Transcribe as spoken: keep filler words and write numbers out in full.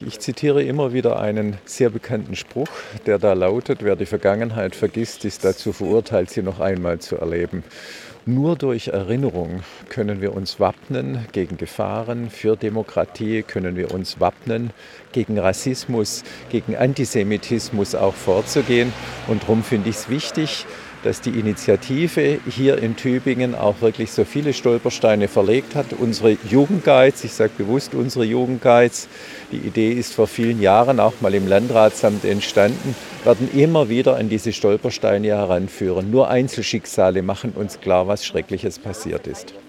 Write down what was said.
Ich zitiere immer wieder einen sehr bekannten Spruch, der da lautet: Wer die Vergangenheit vergisst, ist dazu verurteilt, sie noch einmal zu erleben. Nur durch Erinnerung können wir uns wappnen gegen Gefahren für Demokratie, können wir uns wappnen, gegen Rassismus, gegen Antisemitismus auch vorzugehen. Und darum finde ich es wichtig, dass die Initiative hier in Tübingen auch wirklich so viele Stolpersteine verlegt hat. Unsere Jugendguides, ich sage bewusst unsere Jugendguides, die Idee ist vor vielen Jahren auch mal im Landratsamt entstanden, werden immer wieder an diese Stolpersteine heranführen. Nur Einzelschicksale machen uns klar, was Schreckliches passiert ist.